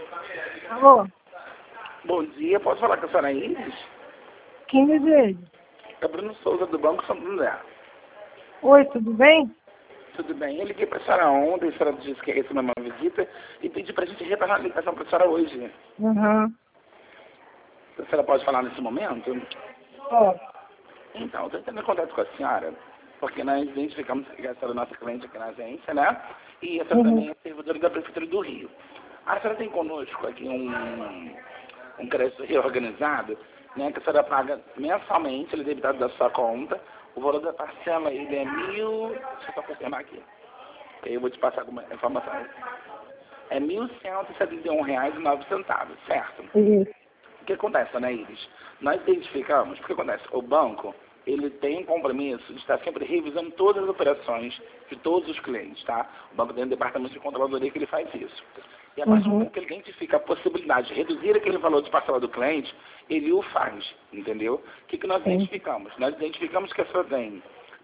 Alô? Bom dia, posso falar com a senhora Iris? Quem deseja? É Bruno Souza, do Banco Santander. Oi, tudo bem? Tudo bem? Eu liguei para a senhora ontem, a senhora disse que ia receber uma visita e pedi para a gente retornar a ligação para a senhora hoje. Aham. A senhora pode falar nesse momento? Ó, Então, eu estou entrando em contato com a senhora, porque nós identificamos que a senhora é nossa cliente aqui na agência, né? E a senhora também é servidora da Prefeitura do Rio. A senhora tem conosco aqui um crédito reorganizado, né, que a senhora paga mensalmente, ele é debitado da sua conta. O valor da parcela ele é deixa eu só confirmar aqui, aí eu vou te passar alguma informação. É R$ 1.171,09, certo? isso. O que acontece, né, Iris? Nós identificamos, o que acontece? O banco, ele tem um compromisso de estar sempre revisando todas as operações de todos os clientes, tá? O banco tem um departamento de controladoria que ele faz isso. E a partir do momento que ele identifica a possibilidade de reduzir aquele valor de parcela do cliente, ele o faz, entendeu? O que nós identificamos? Nós identificamos que a senhora tem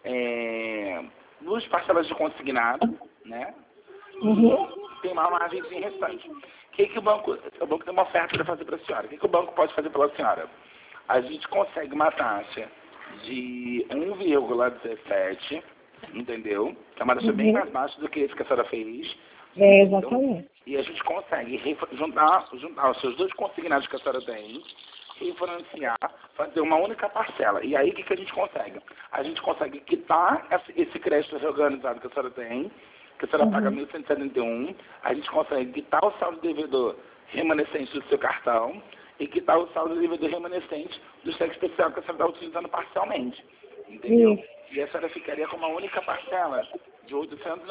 duas parcelas de consignado, né? E tem uma margem restante. O banco tem uma oferta para fazer para a senhora. O que o banco pode fazer pela senhora? A gente consegue uma taxa de 1,17, entendeu? Que é uma taxa bem mais baixa do que esse que a senhora fez. É, exatamente. E a gente consegue juntar os seus dois consignados que a senhora tem, refinanciar, fazer uma única parcela. E aí o que a gente consegue? A gente consegue quitar esse crédito reorganizado que a senhora tem, que a senhora paga 1.171, a gente consegue quitar o saldo devedor remanescente do seu cartão e quitar o saldo devedor remanescente do cheque especial que a senhora está utilizando parcialmente. Entendeu? E a senhora ficaria com uma única parcela de R$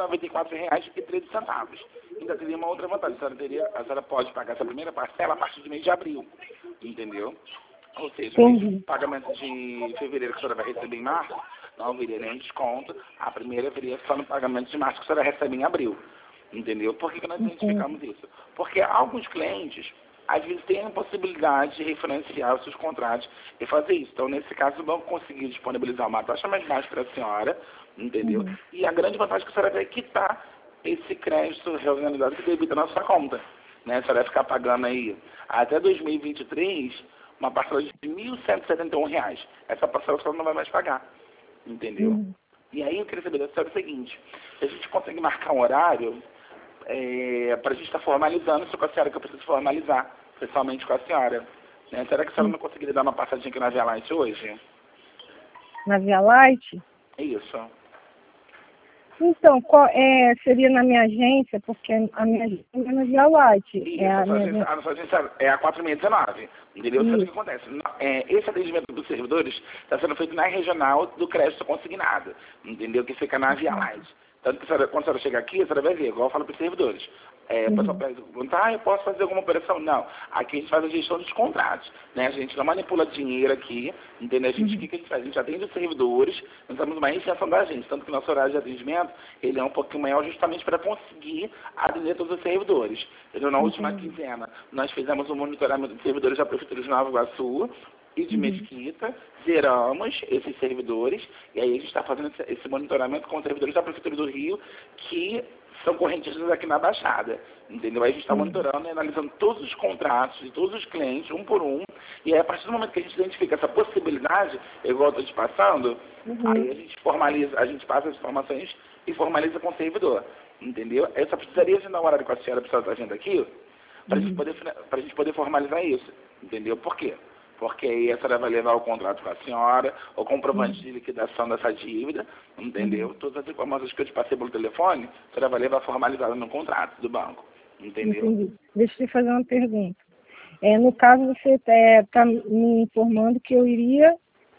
894,13. Ainda teria uma outra vantagem. A senhora pode pagar essa primeira parcela a partir do mês de abril. Entendeu? Ou seja, o pagamento de fevereiro que a senhora vai receber em março, não haveria nenhum desconto. A primeira viria só no pagamento de março que a senhora recebe em abril. Entendeu? Por que nós identificamos isso? Porque alguns clientes, às vezes, têm a possibilidade de refinanciar os seus contratos e fazer isso. Então, nesse caso, o banco conseguiu disponibilizar uma taxa mais baixa para a senhora, entendeu? E a grande vantagem é que a senhora vai quitar esse crédito reorganizado que debita na sua conta. Né? A senhora vai ficar pagando aí, até 2023, uma parcela de R$ 1.171. Essa parcela a senhora não vai mais pagar, entendeu? E aí eu queria saber da senhora o seguinte: se a gente consegue marcar um horário para a gente estar formalizando isso com a senhora, que eu preciso formalizar pessoalmente com a senhora. Né? Será que a senhora não conseguiria dar uma passadinha aqui na Via Light hoje? Na Via Light? Isso. Então, seria na minha agência, porque a minha agência é na Via Light. Isso, a nossa agência é a 4619. Entendeu? Sabe o que acontece? Esse atendimento dos servidores está sendo feito na regional do crédito consignado, entendeu? Que fica na Via Light. Tanto que quando a senhora chegar aqui, a senhora vai ver, igual eu falo para os servidores. O pessoal pergunta, eu posso fazer alguma operação? Não. Aqui a gente faz a gestão dos contratos. Né? A gente não manipula dinheiro aqui, entendeu? O que a gente faz? A gente atende os servidores, nós temos uma extensão da agência. Tanto que o nosso horário de atendimento, ele é um pouquinho maior justamente para conseguir atender todos os servidores. Então, na última quinzena, nós fizemos um monitoramento de servidores da Prefeitura de Nova Iguaçu e de Mesquita, zeramos esses servidores, e aí a gente está fazendo esse monitoramento com os servidores da Prefeitura do Rio, que são correntistas aqui na Baixada, entendeu? Aí a gente está monitorando e analisando todos os contratos de todos os clientes, um por um, e aí a partir do momento que a gente identifica essa possibilidade, igual eu estou te passando, aí a gente formaliza, a gente passa as informações e formaliza com o servidor, entendeu? Eu só precisaria agendar um horário com a senhora para a agenda aqui, para a gente poder formalizar isso, entendeu? Por quê? Porque aí a senhora vai levar o contrato com a senhora, o comprovante de liquidação dessa dívida, entendeu? Todas as informações que eu te passei pelo telefone, a senhora vai levar formalizada no contrato do banco, entendeu? Entendi. Deixa eu te fazer uma pergunta. No caso, você está me informando que eu iria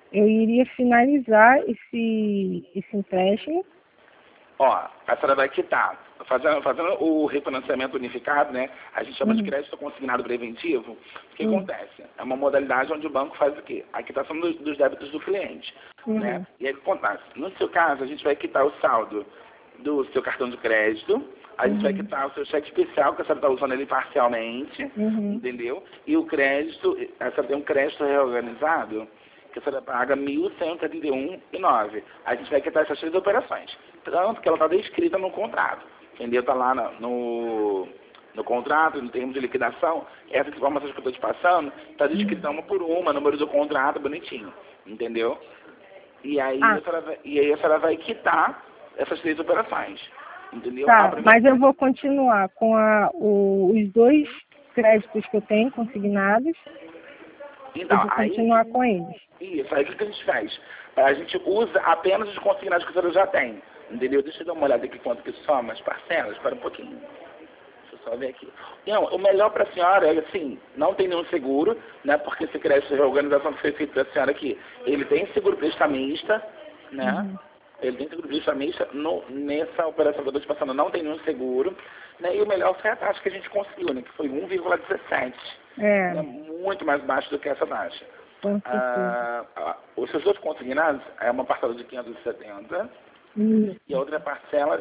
finalizar esse empréstimo. Ó, a senhora vai quitar, fazendo o refinanciamento unificado, né? A gente chama de crédito consignado preventivo. O que acontece? É uma modalidade onde o banco faz o quê? A quitação dos débitos do cliente, né? E aí o que acontece? No seu caso, a gente vai quitar o saldo do seu cartão de crédito, a gente vai quitar o seu cheque especial, que a senhora está usando ele parcialmente, entendeu? E o crédito, a senhora tem um crédito reorganizado, que a senhora paga R$ 1.171,09. A gente vai quitar essas 3 operações. Tanto que ela está descrita no contrato. Entendeu? Está lá no no contrato, no termo de liquidação, essas informações que eu estou te passando, está descrita uma por uma, número do contrato, bonitinho, entendeu? E aí, a senhora vai quitar essas 3 operações, entendeu? Tá, mas eu vou continuar com os 2 créditos que eu tenho consignados. Então, eu vou continuar com eles. Isso, aí o que a gente faz? A gente usa apenas os consignados que a senhora já tem, entendeu? Deixa eu dar uma olhada aqui quanto que soma as parcelas, espera um pouquinho. Deixa eu só ver aqui. Não, o melhor para a senhora é assim, não tem nenhum seguro, né? Porque esse crédito, a organização que foi feita para a senhora aqui, ele tem seguro prestamista, né? Ele tem seguro prestamista, nessa operação que eu estou te passando não tem nenhum seguro, né? E o melhor foi a taxa que a gente conseguiu, né? Que foi 1,17. É muito mais baixo do que essa taxa. Os seus outros consignados é uma parcela de 570 e a outra parcela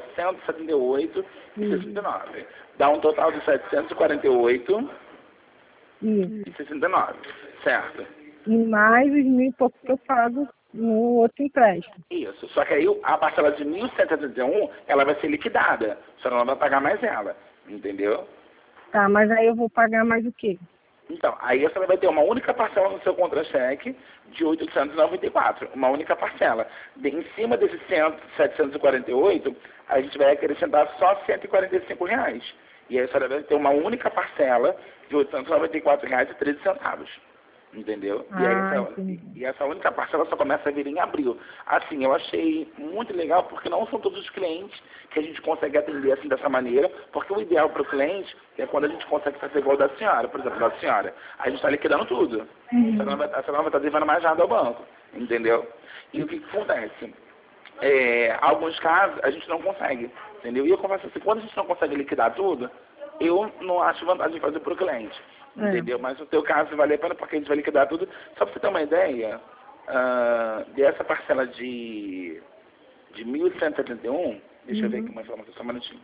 178,69. Dá um total de 748 e 69, certo? E mais os 1.000 e pouco que eu pago no outro empréstimo. Isso, só que aí a parcela de 1.171, ela vai ser liquidada, a senhora não vai pagar mais ela, entendeu? Tá, mas aí eu vou pagar mais o quê? Então, aí a senhora vai ter uma única parcela no seu contra-cheque de 894, uma única parcela. Em cima desses 748, a gente vai acrescentar só R$145. E aí a senhora vai ter uma única parcela de R$894,13. Entendeu? E essa única parcela só começa a vir em abril. Assim, eu achei muito legal, porque não são todos os clientes que a gente consegue atender assim dessa maneira, porque o ideal para o cliente é quando a gente consegue fazer igual da senhora, por exemplo, da senhora. A gente está liquidando tudo. A senhora não vai estar devendo mais nada ao banco. Entendeu? E o que acontece? Alguns casos a gente não consegue. Entendeu? E eu confesso assim, quando a gente não consegue liquidar tudo, eu não acho vantagem fazer para o cliente. Entendeu? Mas no teu caso vale a pena porque a gente vai liquidar tudo. Só para você ter uma ideia, dessa parcela de 1.171, deixa eu ver aqui uma informação, só um minutinho.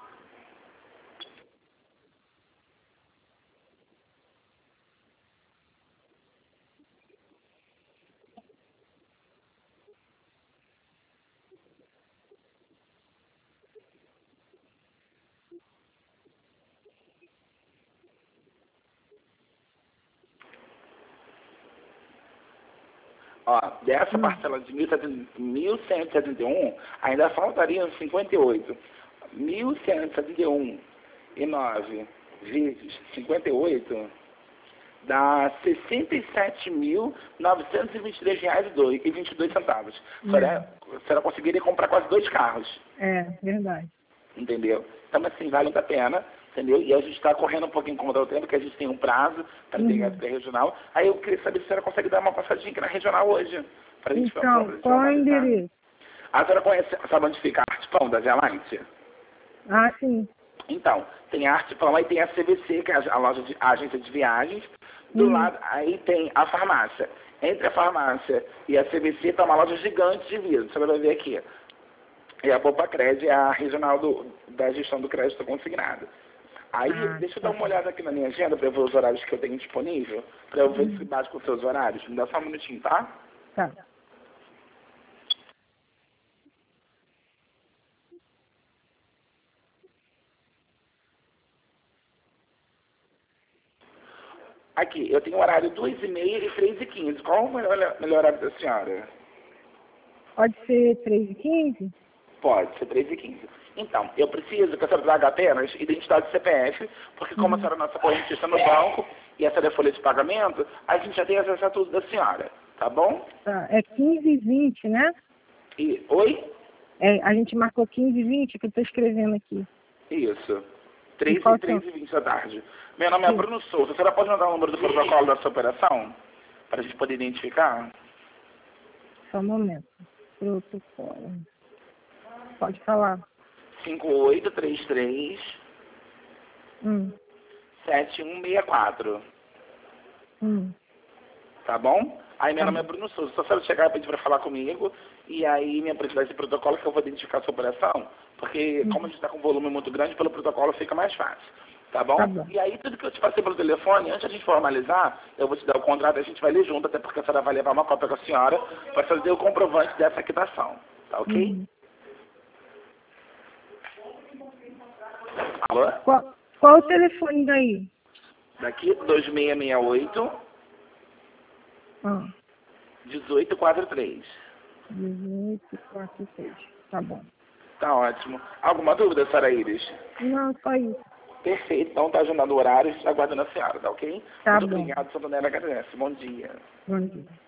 Ó, dessa parcela de 1.171, ainda faltariam 58. 1.171 e 9 vezes 58 dá R$67.923,22. A senhora conseguiria comprar quase 2 carros. Verdade. Entendeu? Então, assim, vale a pena, entendeu? E a gente está correndo um pouquinho contra o tempo, porque a gente tem um prazo para pegar a regional. Aí eu queria saber se a senhora consegue dar uma passadinha aqui na regional hoje. Pra gente então, qual é o endereço? A senhora sabe onde fica a Arte Pão da Via Light? Sim. Então, tem a Arte Pão, aí tem a CVC, que é a loja a agência de viagens. Do lado, aí tem a farmácia. Entre a farmácia e a CVC está uma loja gigante de vidro. Você vai ver aqui. E a Bopa Crédito é a regional da gestão do crédito consignado. Aí, deixa eu dar uma olhada aqui na minha agenda para eu ver os horários que eu tenho disponível, para eu ver se bate com os seus horários. Me dá só um minutinho, tá? Tá. Aqui, eu tenho horário 2h30 e 3h15. Qual é o melhor horário da senhora? Pode ser 3h15? Pode ser 3h15. Então, eu preciso que a senhora traga apenas identidade CPF, porque como a senhora é nossa correntista no banco e essa é a folha de pagamento, a gente já tem acesso a tudo da senhora, tá bom? Tá, é 15h20, né? Oi? A gente marcou 15h20, que eu estou escrevendo aqui. Isso. 3h20 da tarde. Meu nome é Bruno Souza. A senhora pode mandar o número do protocolo da sua operação? Para a gente poder identificar? Só um momento. Protocolo. Pode falar. 5833 7164. Tá bom? Aí meu nome é Bruno Souza. Só se você chegar e pedir para falar comigo, e aí me apresentar esse protocolo que eu vou identificar a sua operação, porque como a gente está com um volume muito grande, pelo protocolo fica mais fácil. Tá bom? E aí tudo que eu te passei pelo telefone, antes de a gente formalizar, eu vou te dar o contrato e a gente vai ler junto, até porque a senhora vai levar uma cópia com a senhora para fazer o comprovante dessa quitação. Tá ok? Alô? Qual o telefone daí? Daqui, 2668 Ah, 1843. 1846. Tá bom. Tá ótimo. Alguma dúvida, Sra. Iris? Não, só isso. Perfeito. Então tá agendando o horário, aguardando a senhora, tá ok? Tá Muito bom. obrigado, Santonera agradece. Bom dia. Bom dia.